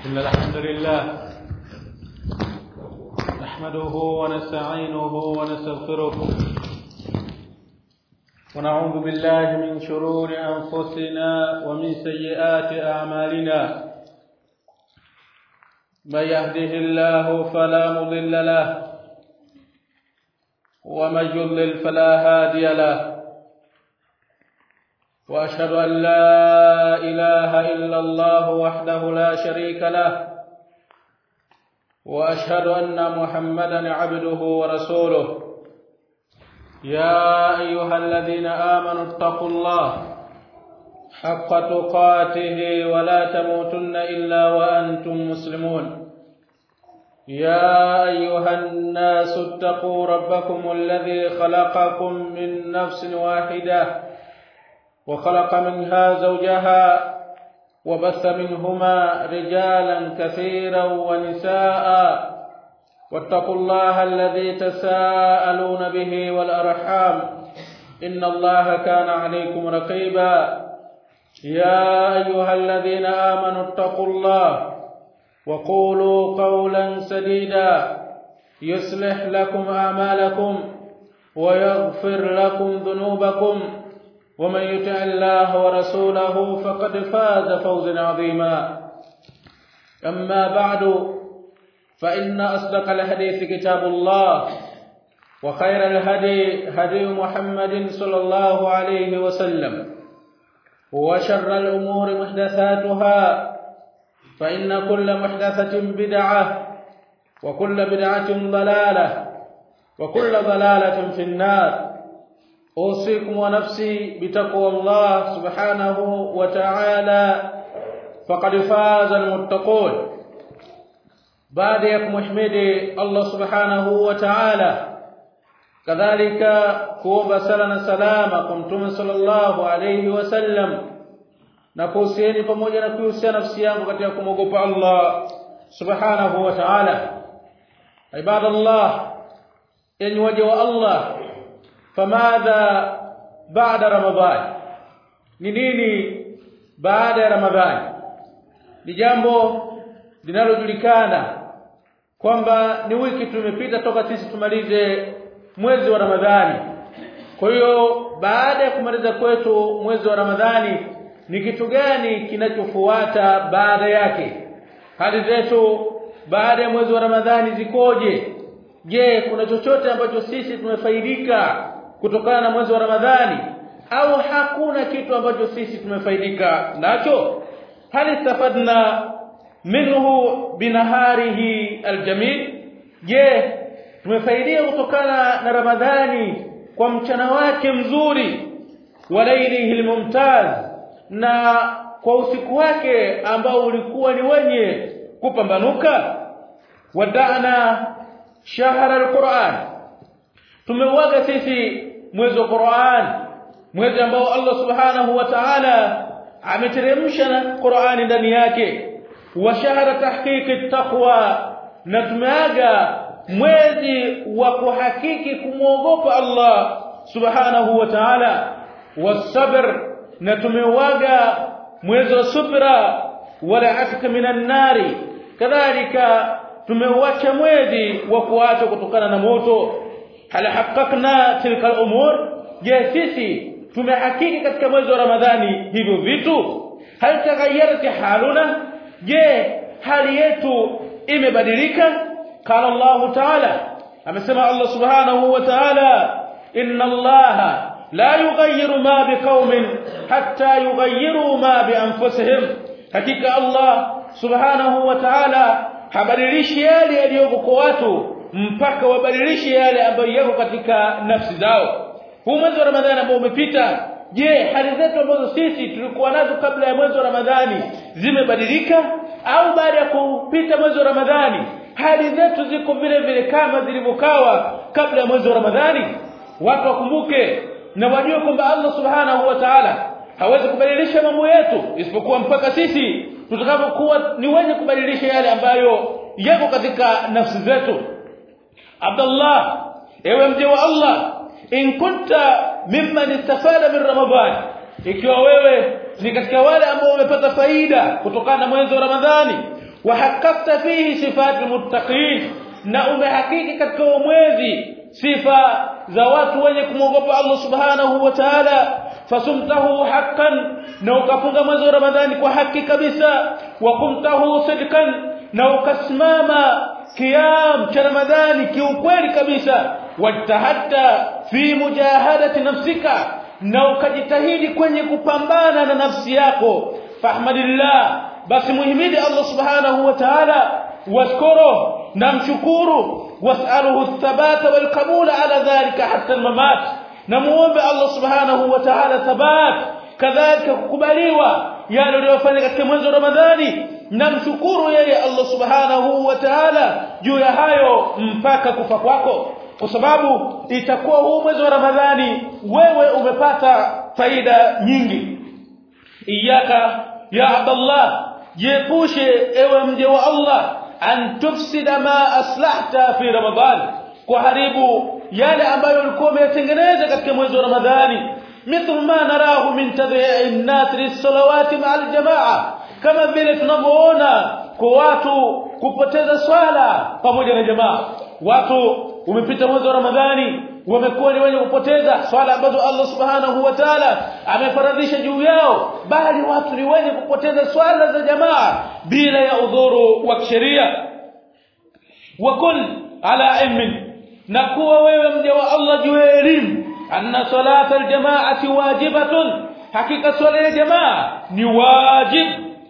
إن الحمد لله نحمده ونستعينه ونستغفره ونعوذ بالله من شرور أنفسنا ومن سيئات أعمالنا من يهده الله فلا مضل له ومن يضلل فلا هادي له وأشهد أن لا إله إلا الله وحده لا شريك له وأشهد أن محمدا عبده ورسوله يا أيها الذين آمنوا اتقوا الله حق تقاته ولا تموتن إلا وأنتم مسلمون يا أيها الناس اتقوا ربكم الذي خلقكم من نفس واحدة وخلق منها زوجها وبث منهما رجالا كثيرا ونساء واتقوا الله الذي تساءلون به والأرحام إن الله كان عليكم رقيبا يا أيها الذين آمنوا اتقوا الله وقولوا قولا سديدا يصلح لكم أعمالكم ويغفر لكم ذنوبكم ومن يطع الله ورسوله فقد فاز فوزا عظيما أما بعد فإن أصدق الحديث كتاب الله وخير الهدي هدي محمد صلى الله عليه وسلم وشر الأمور محدثاتها فإن كل محدثة بدعة وكل بدعة ضلالة وكل ضلالة في النار أوصيكم ونفسي بتقوى الله سبحانه وتعالى فقد فاز المتقون. بعد يكم محمدي الله سبحانه وتعالى كذلك كوبا سلنا سلامكم تم صلى الله عليه وسلم nakuhusieni pamoja na kuhusia nafsi yangu katika kumwogopa Allah subhanahu wa ta'ala. Ibadallah, enyi waja wa Allah, famadha baada Ramadhan, ni nini baada ya Ramadhani? Ni jambo linalojulikana kwamba ni wiki tumepita toka sisi tumalize mwezi wa Ramadhani. Kwa hiyo baada ya kumaliza kwetu mwezi wa Ramadhani, ni kitu gani kinachofuata baada yake? Hali zetu baada ya mwezi wa Ramadhani zikoje? Je, kuna chochote ambacho sisi tumefaidika kutokana na mwezi wa Ramadhani au hakuna kitu ambacho sisi tumefaidika nacho? Hal istafadna minhu binaharihi aljamil? Je, tumefaidia kutokana na Ramadhani kwa mchana wake mzuri, wa laylihi almumtaz, na kwa usiku wake ambao ulikuwa ni wenye kupambanuka? Wadana shahra alquran, tumeuaga sisi mwezi wa Qur'an, mwezi ambao Allah subhanahu wa ta'ala ameteremsha na Qur'ani ndani yake. Wa shahra tahqiqi taqwa, na tumeaga mwezi wa kuhakiki kumwogopa Allah subhanahu wa ta'ala. Wasabr, na tumeuaga mwezi wa subra. Wala ataka minan nari, kadhalika tumeuacha mwezi wa kuacha kutokana na moto. Hal haqqaqna tilka al-umur, je sisi tumehakiki katika mwezi wa Ramadhani hivyo vitu? Hal taghayyarati haluna, je hali yetu imebadilika? Qala Allah ta'ala, amesema Allah subhanahu wa ta'ala, inna Allah la yughayyiru ma biqaumin hatta yughayyiru ma bi anfusihim, hakika Allah subhanahu wa ta'ala habadilishi yale yaliyoko kwa watu mpaka wabadilishe yale ambayo yako katika nafsi zao. Huu mwezi wa Ramadhani ambao umepita, je hali zetu ambazo sisi tulikuwa nazo kabla ya mwezi wa Ramadhani zimebadilika, au baada ya kupita mwezi wa Ramadhani hali zetu ziko vile vile kama zilivyokuwa kabla ya mwezi wa Ramadhani? Watu wakumbuke na wajue kwamba Allah subhanahu wa ta'ala hawezi kubadilisha mambo yetu isipokuwa mpaka sisi tutakapokuwa ni wenye kubadilisha yale ambayo yako katika nafsi zetu. Abdullah, ewe mje wa Allah, in kunta mimman istafada min Ramadhan, ikiwa wewe ni katika wale ambao wamepata faida kutokana na mwezi wa Ramadhani, wa haqqaqta fihi sifatul muttaqin na umehakiki katika mwezi sifa za watu wenye kumwogopa Allah subhanahu wa ta'ala fasumtahu haqqan na ukafunga mwezi wa Ramadhani kwa haki kabisa wa qumtahu sidqan na ukasimama qiyam cha Ramadhani kiukweli kabisa wajtahadta fi mujahadati nafsika na ukajitahidi kwenye kupambana na nafsi yako fahmadillah basi muhimidi Allah subhanahu wa ta'ala washkuru na mshukuru was'aluhu thabata wal qabul ala dhalika hatta al mamat na muombe Allah subhanahu wa ta'ala thabat kadhalika kukubaliwa yale uliyofanya katika mwezi wa Ramadhani na mshukuru yeye Allah subhanahu wa ta'ala juu ya hayo mpaka kufa kwako kwa sababu itakuwa huu mwezi wa Ramadhani wewe umepata faida nyingi iyaka ya Abdullah jiepushe ewe mje wa Allah an tufsida ma aslahta fi Ramadhan kuharibu yale ambayo ulikuwa umetengeneza katika mwezi wa Ramadhani mithlu ma narahu min tadhi'i an-nas lis-salawati ma'al jamaa kama vile tunavyoona kwa watu kupoteza swala pamoja na jamaa watu umepita mwezi wa Ramadhani wamekuwa ni wenye kupoteza swala ambazo Allah subhanahu wa ta'ala amefaradhisha juu yao bali watu ni wenye kupoteza swala za jamaa bila ya udhuru wa kisheria wa kun ala ilmin na kuwa wewe mja wa Allah juu ya elimu anna salata aljamaati wajibatun hakika swala ya jamaa ni wajib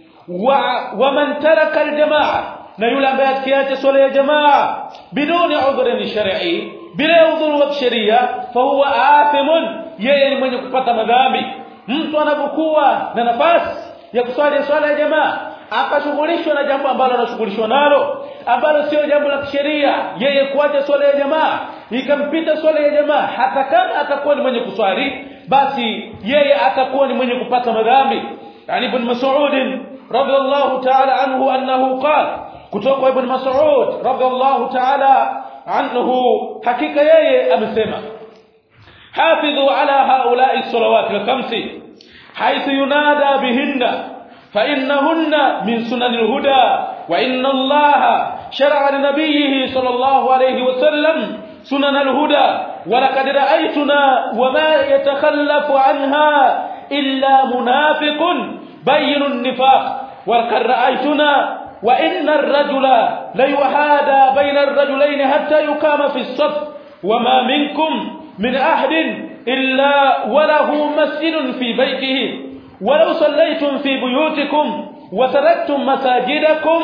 wa man taraka aljamaa na yule ambaye akiacha swala ya jamaa biduni udhuri shar'i bila udhuru wa sheria fa huwa athimun yeye ni mwenye kupata madhambi mtu anapokuwa na nafasi ya kuswali swala ya jamaa akashughulishwa na jambo ambalo anashughulishwa nalo ambalo sio jambo la kisheria yeye kuacha swala ya jamaa ikampita swala ya jamaa hata kama atakuwa ni mwenye kuswali basi yeye atakuwa ni mwenye kupata madhambi yani ibn Mas'ud radhiyallahu ta'ala anhu annahu qala kutoka ibn Mas'ud radhiyallahu ta'ala anhu hakika yeye amesema hafidhu ala haula'i salawati al-khamsi haythu yunada bihinna fa innahunna min sunanil huda wa inna allaha shar'a li nabiyhi sallallahu alayhi wa sallam sunanal huda wa laqad ra'aytuna wa ma yatakhallafu anha illa munafiqun bayyinun nifaq wa laqad ra'aytuna وإن الرجل لا يحادى بين الرجلين حتى يقام في الصف وما منكم من أحد إلا وله مسجد في بيته ولو صليتم في بيوتكم وتركتم مساجدكم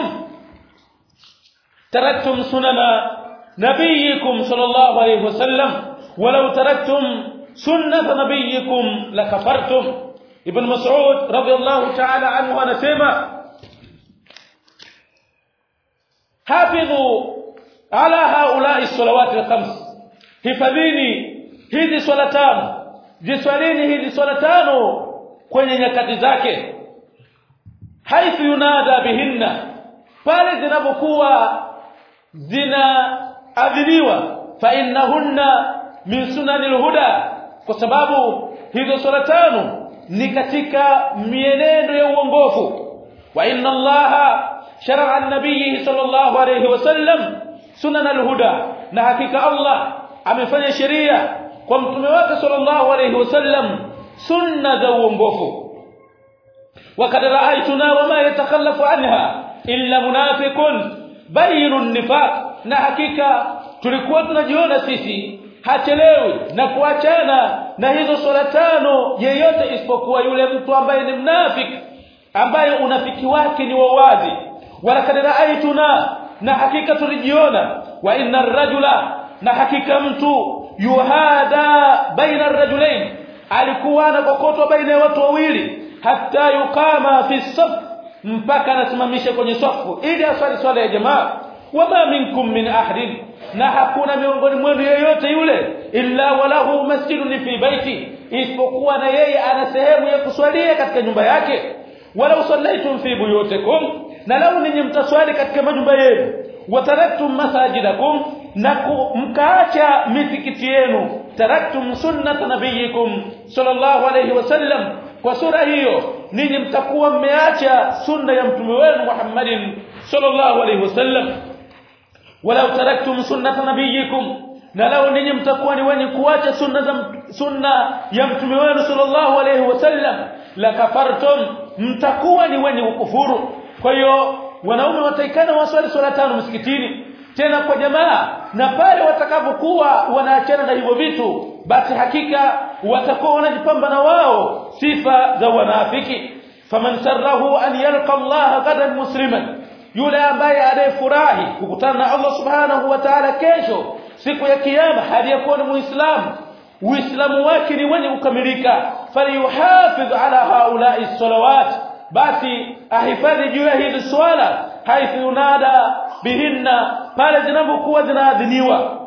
تركتم سنن نبيكم صلى الله عليه وسلم ولو تركتم سنة نبيكم لكفرتم ابن مسعود رضي الله تعالى عنه anasema حافظوا على هؤلاء الصلوات الخمس hifadhini hizi swala tano jiswalini hizi swala tano kwenye nyakati zake haithu yunada bihinna pale zinapokuwa zinaadhiniwa fa innahunna min sunanil huda kwa sababu hizo swala tano ni katika mienendo ya uongofu wa inna allaha shar'a an-nabiy sallallahu alayhi wasallam sunan al-huda na hakika Allah amefanya sheria kwa mtume wake sallallahu alayhi wasallam sunna za uongofu وقد رأيتنا وما يتخلف عنها إلا منافق بين النفاق na hakika tulikuwa tunajiona sisi hachelewi na kuachana na hizo swala tano yeyote isipokuwa yule mtu ambaye ni mnafiki ambaye unafiki wake ni wawazi walakad ra'aytuna na hakika tulijiona wa inna ar-rajula na hakika mtu yuhada baina ar-rajulain alikuwa anakokotwa baina ya watu wawili hatta yukama fi saf mpaka anasimamisha kwenye safu ili aswali swala ya jamaa wama minkum min ahadin na hakuna miongoni mwenu yeyote yule illa walahu masjidun fi baiti isipokuwa na yeye ana sehemu ya kuswalia katika nyumba yake wala usallaitum fi buyutikum na lau ninyi mtaswali katika majumba yenu wataraktum masajidakum na mkaacha misikiti yenu taraktum sunnat nabiyikum sallallahu alayhi wasallam kwa sura hiyo ninyi mtakuwa mmeacha sunna ya mtume wenu Muhammadin sallallahu alayhi wasallam walau taraktum sunnata nabiyikum, na lao ninyi mtakuwa ni wenye kuacha sunna ya mtume wenu sallallahu alayhi wasallam, la kafartum, mtakuwa ni wenye kukufuru. Kwa hiyo wanaume wataikana waswali swala 5 msikitini tena kwa jamaa, na pale watakapokuwa wanaachana na hivyo vitu, basi hakika watakuwa wanajipamba na wao sifa za wanafiki. Faman sarrahu an yalqa Allah ghadan musliman, yule ambaye anayefurahi kukutana na Allah subhanahu wa ta'ala kesho siku ya kiyama hadi yakuwa ni muislamu, uislamu wake ni wenye kukamilika, falyuhafidh ala haula'i salawat, basi ahifadhi juu ya hizi swala haithu yunada bihinna, pale zinapokuwa zinaadhiniwa.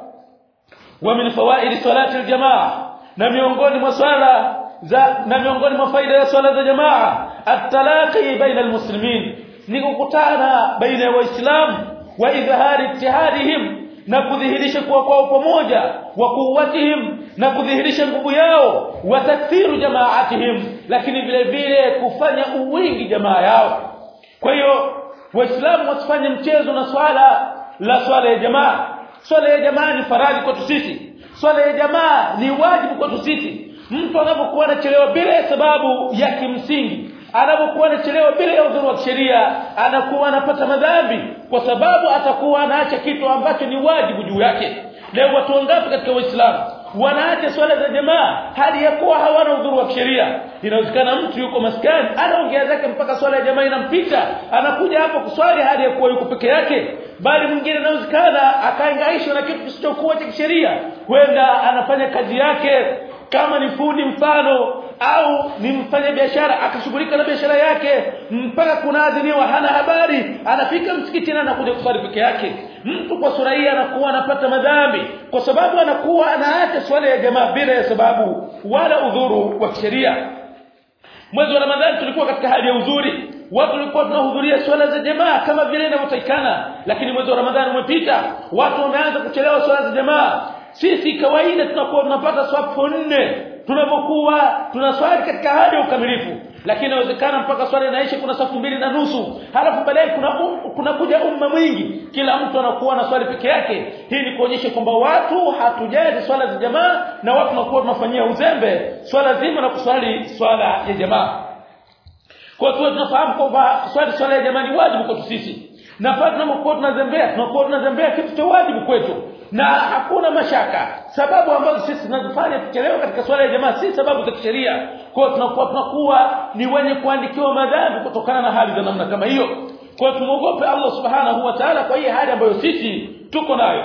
Wa min fawaid salati aljamaa, na miongoni mwa swala na miongoni mwa faida ya swala za jamaa, at-talaqi baina almuslimin, ni kukutana baina ya waislamu, wa idhhari ittihadihim, na kudhihirisha kuwa kwao pamoja, wa quwwatihim, na kudhihirisha nguvu yao, wa takthiru jamaatihim, lakini vile vile kufanya uwingi jamaa yao. Kwa hiyo waislamu wasifanye mchezo na swala ya jamaa. Swala ya jamaa ni faradhi kwetu sisi, swala ya jamaa ni wajibu kwetu sisi. Mtu anapokuwa anachelewa bila sababu ya kimsingi, anapokuwa anachelewa bila udhuru wa sheria, anakuwa anapata madhambi, kwa sababu atakuwa anaacha kitu ambacho ni wajibu juu yake. Leo watu wangapi katika Uislamu wanaacha swala za jamaa hadi ya kuwa hawana udhuru wa sheria? Inawezekana mtu yuko maskani anaongea zake mpaka swala ya jamaa inampita, anakuja hapo kuswali hadi ya kuwa yuko peke yake. Bali mwingine inawezekana akaangaishwa na kitu kisichokuwa cha sheria, huenda anafanya kazi yake kama ni fundi mfano, au ni mfanya biashara, akashughulika na biashara yake mpaka kunaadhiniwa, hana habari, anafika msikitini anakuja kuswali peke yake. Mtu kwa sura hii anakuwa anapata madhambi, kwa sababu anakuwa anaacha swala ya jamaa bila ya sababu wala udhuru wa sheria. Mwezi wa Ramadhani tulikuwa katika hali ya uzuri, watu walikuwa tunahudhuria swala za jamaa kama vile inavyotakikana, lakini mwezi wa Ramadhani umepita, watu wameanza kuchelewa swala za jamaa. Sisi kawaida tunakuwa tunapata swafu 4 tunapokuwa tunaswali katika hali ya ukamilifu, lakini inawezekana mpaka swala inaisha kuna safu 2.5, halafu baadaye kuna kuja umma mwingi, kila mtu anakuwa na swali peke yake. Hii ni kuonyesha kwamba watu hatujali swala za jamaa, na watu wanakuwa tunafanyia uzembe swala zima na kuswali swala ya jamaa. Kwa hiyo tunafahamu kwamba swala ya jamaa ni wajibu kwetu sisi, na pale tunapokuwa tunazembea kitu cha wajibu kwetu, na hakuna mashaka. Sababu ambazo sisi tunazifanya tuchelewe katika swala ya jamaa si sababu za kisheria, kwa hiyo tunakuwa ni wenye kuandikiwa madhambi kutokana na hali za namna kama hiyo. Kwa hiyo tumuogope Allah subhanahu wa ta'ala kwa hii hali ambayo sisi tuko nayo.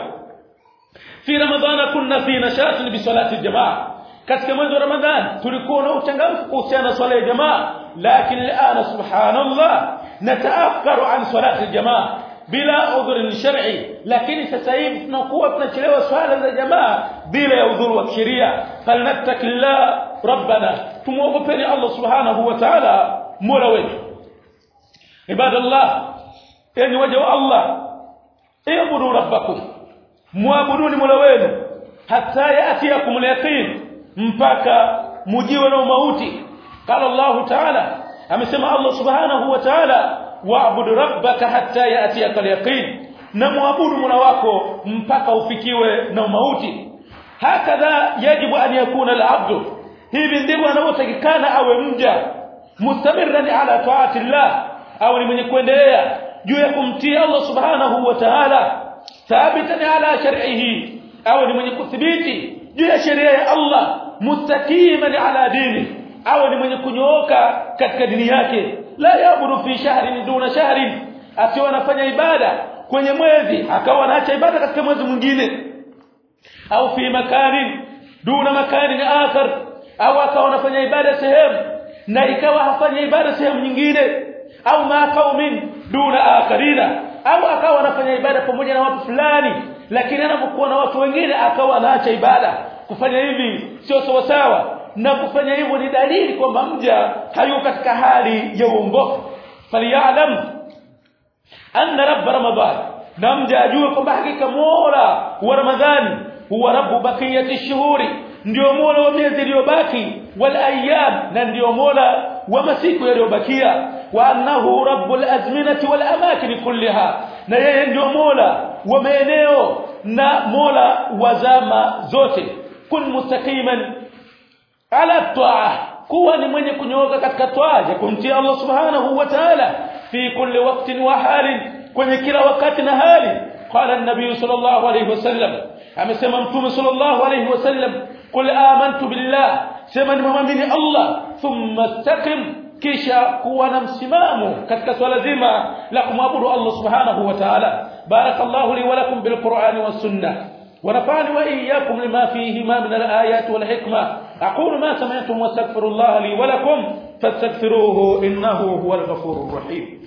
Fi Ramadhana kunna fi nashatin bi salati jamaa, katika mwezi wa Ramadhani tulikuwa na uchangamfu kuhusiana na swala ya jamaa, lakini alana subhanallah nataakharu an salati jamaa bila udhur shar'i, lakini sasa hivi tunakuwa tunachelewa swala za jamaa bila ya udhuru wa sheria. Falnattaqillah rabbana, tumuogopeni Allah subhanahu wa ta'ala mola wetu. Ibadallah, yani waja wa Allah, ibudu rabbakum, muabuduni mola wenu, hatta yatiyakum al-yaqin, mpaka mujiwe na mauti. Qala Allah ta'ala, amesema Allah subhanahu wa ta'ala, wa'bud rabbaka hatta ya'tiyaka al-yaqin, na muabudu mola wako mpaka ufikiwe na mauti. Hakadha yajibu an yakuna al-'abdu, hivi ndivyo anavyotakikana awe mja, mustamirran ala ta'ati Allah, au ni mwenye kuendelea juu ya kumtii Allah subhanahu wa ta'ala, thabitan ala shar'ihi, au ni mwenye kuthibiti juu ya sheria ya Allah, mustaqiman ala dini, au ni mwenye kunyooka katika dini yake. La yabudu fi shahrin duna shahrin, asiwe anafanya ibada kwenye mwezi akawa anaacha ibada katika mwezi mwingine, au fi makanin duna makanin akhar, au akawa anafanya ibada sehemu na ikawa hafanya ibada sehemu nyingine, au ma qaumin duna akharina, au akawa anafanya ibada pamoja na watu fulani, lakini anapokuwa na watu wengine akawa anaacha ibada. Kufanya hivi sio sawa, na kufanya hivyo ni dalili kwamba mja hayuko katika hali ya uongofu. Falyalam anna rabb ramadan, na mja ajue kwamba hakika mola wa Ramadhani huwa rabbu baqiyati shuhuri, ndio mola wa miezi iliyobaki, wal ayyam, na ndio mola wa masiku yaliyobakia wa annahu rabbul azminati wal amakin kullaha na yeye ndio mola wa maeneo na mola wa zama zote kun mustaqiman ala ta'ah kuwa ni mwenye kunyooka katika toa ya kumtii Allah subhanahu wa ta'ala fi kulli waqtin wa halin kwenye kila wakati na hali qala an-nabiy sallallahu alayhi wasallam amesema mtume sallallahu alayhi wasallam qul amantu billah sema nimemwamini Allah thumma istaqim kisha kuwa na msimamo katika swala zima la kumwabudu Allah subhanahu wa ta'ala barakallahu li wa lakum bil qur'ani was sunnah ونفعني وإياكم لما فيهما من الآيات والحكمة أقول ما سمعتم واستغفر الله لي ولكم فاستغفروه إنه هو الغفور الرحيم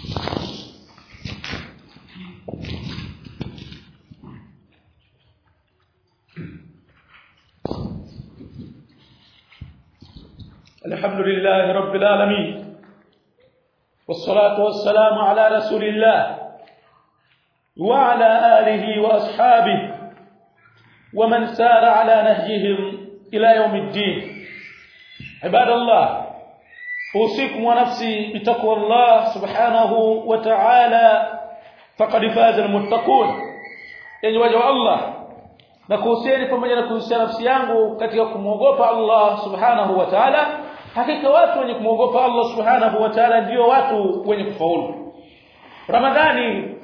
الحمد لله رب العالمين والصلاة والسلام على رسول الله وعلى آله وأصحابه ومن سار على نهجهم إلى يوم الدين عباد الله أوصيكم ونفسي بتقوى الله سبحانه وتعالى فقد فاز المتقون يعني وجه الله nakuhusieni pamoja na kuhusia nafsi yangu katika kumwogopa Allah subhanahu wa ta'ala hakika watu wenye kumwogopa Allah subhanahu wa ta'ala ndio watu wenye kufaulu Ramadhani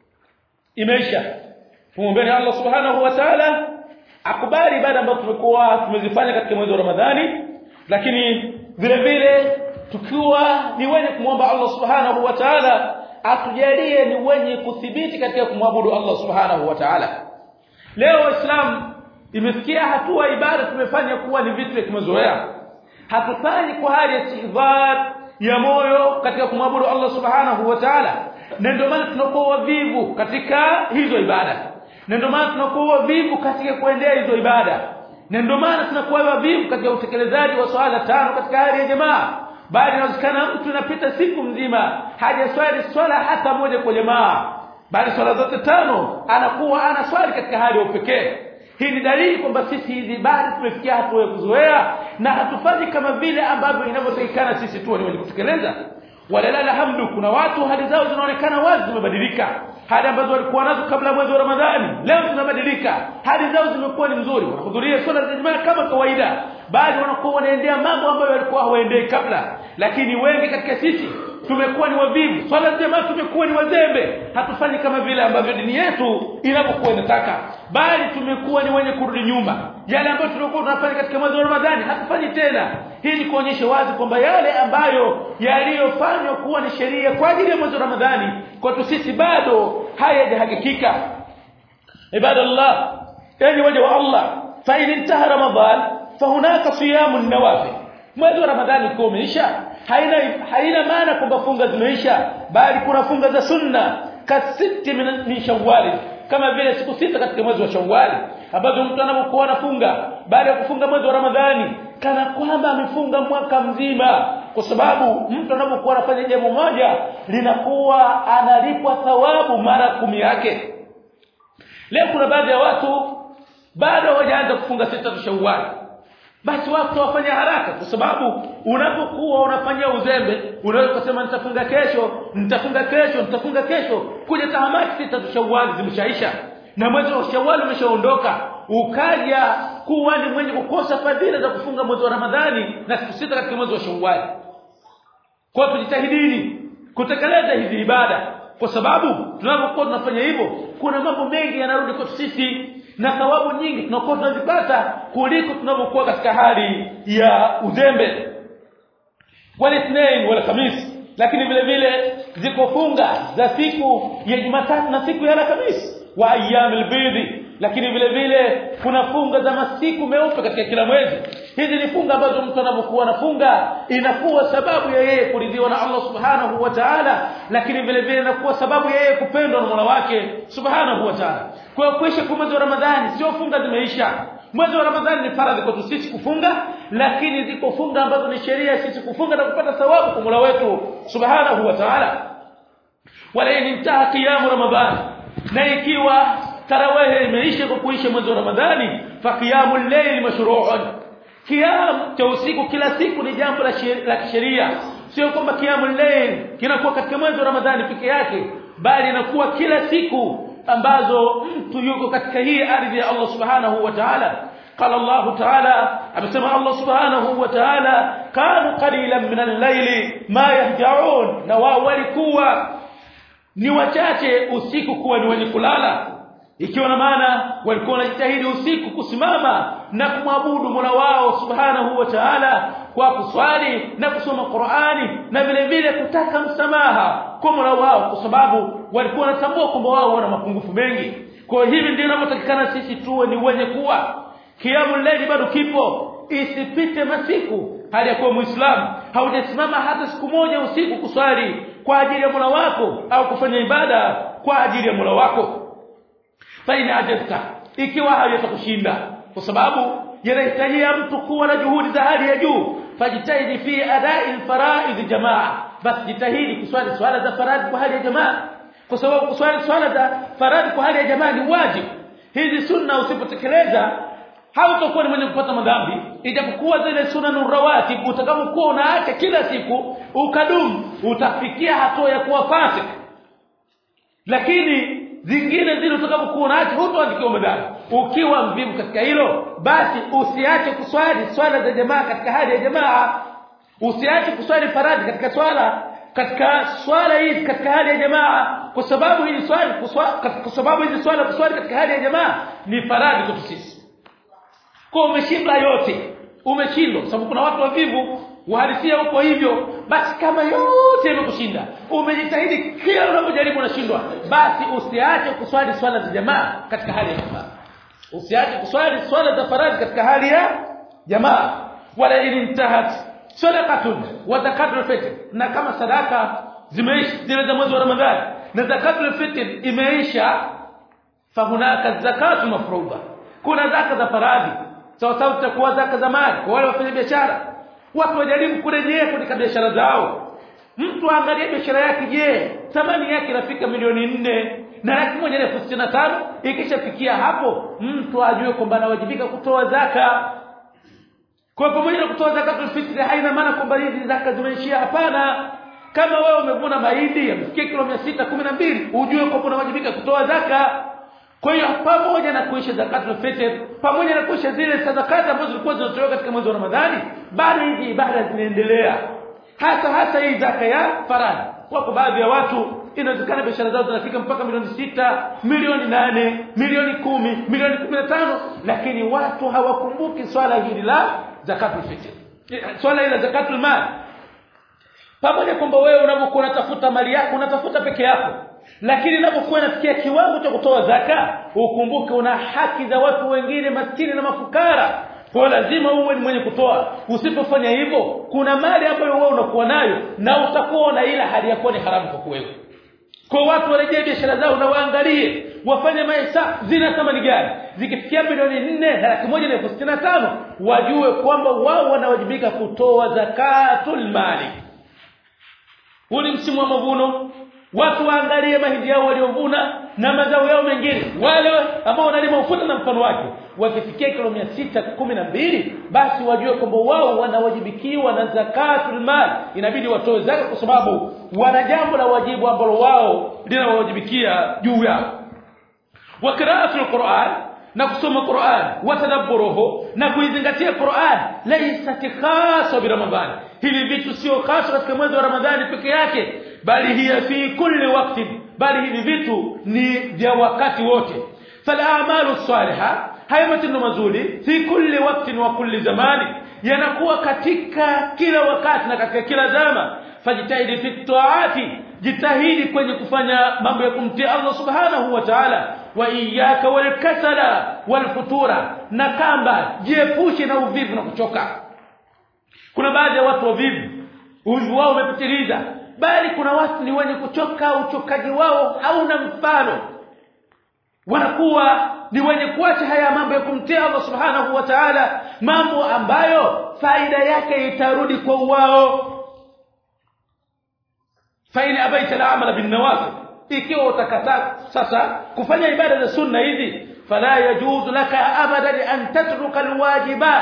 imeisha tumuombe Allah subhanahu wa ta'ala akubali ibada ambazo tumekuwa tumezifanya katika mwezi wa Ramadhani lakini vile vile tukiwa ni wenye kumwomba Allah subhanahu wa ta'ala atujalie ni wenye kuthibiti katika kumwabudu Allah subhanahu wa ta'ala leo Uislamu imefikia hatua ibada tumefanya kuwa ni vitu vya kimazoea hatufanyi kwa hali ya istihbar ya moyo katika kumwabudu Allah subhanahu wa ta'ala na ndio maana tunakuwa wavivu katika hizo ibada na ndio maana tunakuwa wavivu katika kuendea hizo ibada na ndio maana tunakuwa wavivu katika utekelezaji wa swala tano katika hali ya jamaa bali inawezekana mtu anapita siku mzima hajaswali swala hata moja kwa jamaa bali swala zote tano anakuwa anaswali katika hali ya upekee hii ni dalili kwamba sisi hizi ibada tumefikia hatua ya kuzoea na hatufanyi kama vile ambavyo inavyotakikana sisi tu wenye kutekeleza wala alhamdu kuna watu hali zao zinaonekana wazi zimebadilika hali ambazo walikuwa nazo kabla mwezi wa Ramadhani leo zinabadilika hali zao zimekuwa ni nzuri wanahudhuria swala za jamaa kama kawaida bali wanakuwa wanaendea mambo ambayo walikuwa hawaendei kabla lakini wengi katika sisi tumekuwa ni wavivu swala jamaa tumekuwa ni wazembe hatufanyi kama vile ambavyo dini yetu inapokuwa inataka bali tumekuwa ni wenye kurudi nyuma yale ambayo tulikuwa tunafanya katika mwezi wa Ramadhani hatufanyi tena hii ni kuonyesha wazi kwamba yale ambayo yaliyofanywa kuwa ni sheria kwa ajili ya mwezi wa Ramadhani kwetu sisi bado hayajahakikika ibadallah yani waja wa Allah fa in intaha Ramadhan fa hunaka siyamun nawafil mwezi wa Ramadhani uko umeisha haina maana kwamba funga zimeisha bali kuna funga za sunna kasiti min Shawwal kama vile siku sita katika mwezi wa Shawwal ambazo mtu anapokuwa anafunga baada ya kufunga mwezi wa Ramadhani kana kwamba amefunga mwaka mzima kwa sababu mtu anapokuwa anafanya jambo moja linakuwa analipwa thawabu mara 10 yake leo kuna baadhi ya watu bado hawajaanza kufunga sita za Shawwal basi watu wafanya haraka kwa sababu unapokuwa unafanya uzembe unaweza kusema nitafunga kesho kuja tahamaki sita za Shawwal zimeshaisha na mwezi wa Shawwal umeshaondoka ukaja kuwa ni mwenye kukosa fadhila za kufunga mwezi wa Ramadhani na siku sita katika mwezi wa Shawwal kwa tujitahidini kutekeleza hizi ibada kwa sababu tunapokuwa tunafanya hivyo kuna mambo mengi yanarudi kwa sisi na thawabu nyingi tunakuwa tunazipata kuliko tunapokuwa katika hali ya uzembe walitnain wala khamis lakini vile vile ziko funga za siku ya Jumatatu na siku ya Alhamisi wa ayyamul bidhi lakini vile vile kuna funga za masiku meupe katika kila mwezi hizi ni funga ambazo mtu anapokuwa anafunga inakuwa sababu ya yeye kuridhiwa na Allah subhanahu wa ta'ala lakini vile vile inakuwa sababu ya yeye kupendwa na Mola wake subhanahu wa ta'ala kwa kuisha kwa mwezi wa Ramadhani sio funga zimeisha mwezi wa Ramadhani ni faradhi kwetu sisi kufunga lakini ziko funga ambazo ni sheria sisi kufunga na kupata thawabu kwa Mola wetu subhanahu wa ta'ala wala intaha qiyam Ramadhan na ikiwa tarawih imeisha kwa kuisha mwezi wa Ramadhani fa qiyamul layl mashru'un Qiyam cha usiku kila siku ni jambo la kisheria, sio kwamba qiyamul layl kinakuwa katika mwezi wa Ramadhani peke yake, bali inakuwa kila siku ambazo mtu yuko katika hii ardhi ya Allah subhanahu wa ta'ala. قال الله تعالى amesema Allah subhanahu wa ta'ala kanu qalilan min al-layli ma yahja'un, na wao walikuwa ni wachache usiku kuwa ni wenye kulala, ikiwa na maana walikuwa wanajitahidi usiku kusimama na kumwabudu Mola wao subhanahu wa ta'ala kwa kuswali na kusoma Qur'ani na vile vile kutaka msamaha kwa Mola wao, kwa sababu walikuwa wanatambua kwamba wao wana mapungufu mengi. Kwa hivi ndio inapotakikana sisi tuwe ni wenye kuwa qiyamul layl bado kipo, isipite masiku hali ya kuwa Muislamu haujasimama hata siku moja usiku kuswali kwa ajili ya Mola wako au kufanya ibada kwa ajili ya Mola wako. Faina ajazka, ikiwa hayatakushinda, kwa sababu yanahitaji mtu kuwa na juhudi za hali ya juu, fajitahidi fi ada'i al-fara'id jamaa, basi jitahidi kuswali swala za faradhi kwa hali ya jamaa, kwa sababu kuswali swala za faradhi kwa hali ya jamaa ni wajibu. Hizi sunna usipotekeleza hautakuwa ni mwenye kupata madhambi, ijapokuwa zile sunanur rawatib utakapokuwa unaacha kila siku ukadumu utafikia hatua ya kuwa fasik, lakini zingine zile utakapokuwa unaacha hutoandikiwa madhambi. Ukiwa mvivu katika hilo, basi usiache kuswali swala za jamaa katika hali ya jamaa, usiache kuswali faradhi katika swala hizi katika hali ya jamaa, kwa sababu hizi swala kuswali katika hali ya jamaa ni faradhi kwetu sisi. Kwa umeshinda yote, umeshindwa, sababu kuna watu wavivu uhalisia huko hivyo. Basi kama yote yamekushinda, umejitahidi kila unapojaribu unashindwa, basi usiache kuswali swala za jamaa katika hali ya jamaa, usiache kuswali swala za faradhi katika hali ya jamaa. Wala intahat sadaqatun wa zakatul fitr, na kama sadaka zimeisha zile za mwezi wa Ramadhani na zakatul fitr imeisha, fa hunaka zakatu mafruḍa, kuna zaka za faradhi sawa itakuwa zaka za mali kwa wale wafanya biashara. Watu wajaribu kurejea katika biashara zao. Mtu aangalie biashara yake, je, thamani yake inafika milioni 4 na 1,165? Ikishafikia hapo, mtu ajue kwamba anawajibika kutoa zaka. Kwa pamoja na kutoa zakatul fitr haina maana kwamba hizi zaka zimeishia, hapana. Kama wewe umevuna mahindi yamefikia kilo 612, ujue kwamba unawajibika kutoa zaka. Kwa hiyo pamoja na kuisha zakatul fitr, pamoja na kuisha zile sadaka ambazo zilikuwa zinatolewa katika mwezi wa Ramadhani, bado hizi ibada zinaendelea, hasa hii zaka ya faradhi. Wako baadhi ya watu inawezekana biashara zao zinafika mpaka milioni 6, milioni 8, milioni 10, milioni 15, lakini watu hawakumbuki swala hili la zakatul fitr, swala hili la zakatul mal. Pamoja kwamba wewe unapokuwa unatafuta mali yako unatafuta peke yako, lakini unapokuwa unafikia kiwango cha kutoa zaka, ukumbuke una haki za watu wengine maskini na mafukara, kwa lazima uwe ni mwenye kutoa. Usipofanya hivyo, kuna mali ambayo wewe unakuwa nayo na utakuwa na ila hali yako ni haramu kwa wewe. Kwa watu warejee biashara zao na waangalie wafanye mahesabu zina thamani gani. Zikifikia milioni 4 na 1,165, wajue kwamba wao wanawajibika kutoa zakatul mali. Uli msimu wa mavuno, watu waangalie mahindi yao waliovuna na mazao yao mengine. Wale ambao wanalima ufuta na mfano wake, wakifikia kilo 612, basi wajue kwamba wao wanawajibikiwa na zakatul mal, inabidi watoe zaka kwa sababu wana jambo la wajibu ambalo wao linawajibikia juu yao. Wa qira'atul Qur'an, na kusoma Qur'an, wa tadabburuhu, na kuizingatia Qur'an, laysa khassa bi Ramadhani. Hivi vitu sio khassa katika mwezi wa Ramadhani peke yake, bali hiya fi kulli waqti, bali hivi vitu ni vya wakati wote. Fal a'malu salihah, haya matendo mazuri, fi kulli waqtin wa kulli zamani, yanakuwa katika kila wakati na katika kila zama. Fajitahidi fi taati, jitahidi kwenye kufanya mambo ya kumtii Allah subhanahu wa ta'ala. Wa iyyaka wal kasala wal futura, na kamba jiepushe na uvivu na kuchoka. Kuna baadhi ya watu wavivu, uvivu wao umepitiliza, bali kuna watu ni wenye kuchoka, uchokaji wao hauna mfano. Wanakuwa ni wenye kuacha haya mambo ya kumtii Allah subhanahu wa ta'ala, mambo ambayo faida yake itarudi kwa wao. Fa in abaita al-amala bin nawafil, ikiwa utakataa sasa kufanya ibada za sunna hizi, fala yajuzu laka abadan an tatruka alwajibat,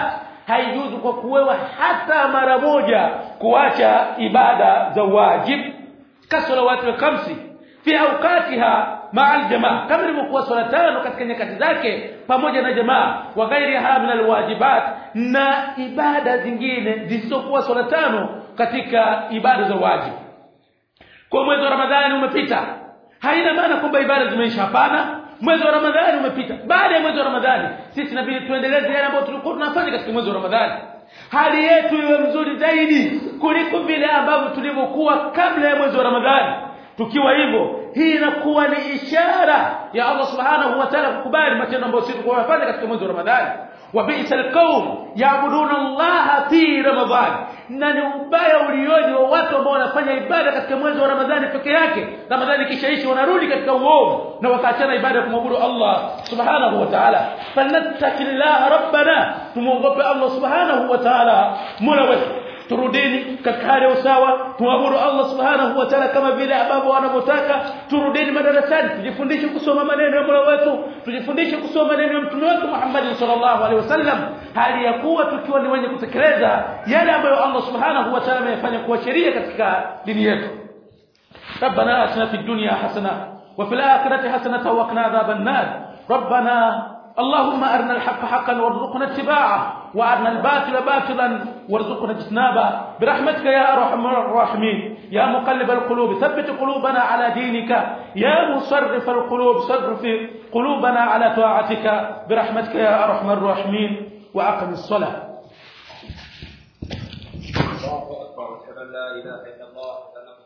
haijuzu kwa kuwewa hata mara moja kuacha ibada za wajib kasalawati al-khamsi fi awqatiha ma'al jamaa, kama ilivyokuwa swala tano katika nyakati zake pamoja na jamaa, wa ghairiha min alwajibat, na ibada zingine zisizokuwa swala tano katika ibada za wajibu. Kwa mwezi wa Ramadhani umepita, haina maana kwamba ibada zimeisha, hapana. Mwezi wa Ramadhani umepita, baada ya mwezi wa Ramadhani sisi inabidi tuendeleze yale ambayo tulikuwa tunafanya katika mwezi wa Ramadhani, hali yetu iwe mzuri zaidi kuliko vile ambavyo tulivyokuwa kabla ya mwezi wa Ramadhani. Tukiwa hivyo, hii inakuwa ni ishara ya Allah subhanahu wa ta'ala kukubali matendo ambayo sisi tulikuwa tunafanya katika mwezi wa Ramadhani. Wa bi'sal qawm ya'buduna Allah fi Ramadhan, na ni ubaya ulioje wa watu ambao wanafanya ibada katika mwezi wa Ramadhani peke yake, Ramadhani kishaisha wanarudi katika uovu na wakaachana ibada kumwabudu Allah subhanahu wa ta'ala. Falnattaqillaha rabbana, tumuogope Allah subhanahu wa ta'ala mola wetu, turudini katika hali ya usawa, tuabudu Allah subhanahu wa ta'ala kama vile ambavyo wanavyotaka. Turudini madarasani, tujifundishe kusoma maneno ya Mola wetu, tujifundishe kusoma maneno ya mtume wetu Muhammad sallallahu alaihi wasallam, hali ya kuwa tukiwa ni wenye kutekeleza yale ambayo Allah subhanahu wa ta'ala amefanya kuwa sheria katika dini yetu. Rabbana atina fid dunya hasana wa fil akhirati hasana wa qina adhaban nar. Rabbana اللهم أرنا الحق حقا وارزقنا اتباعه، وأرنا الباطل باطلا وارزقنا اجتنابه، برحمتك يا أرحم الراحمين. يا مقلب القلوب ثبت قلوبنا على دينك، يا مصرف القلوب صرف قلوبنا على طاعتك، برحمتك يا أرحم الراحمين. وأقم الصلاة. الله أكبر، أشهد أن لا إله إلا الله.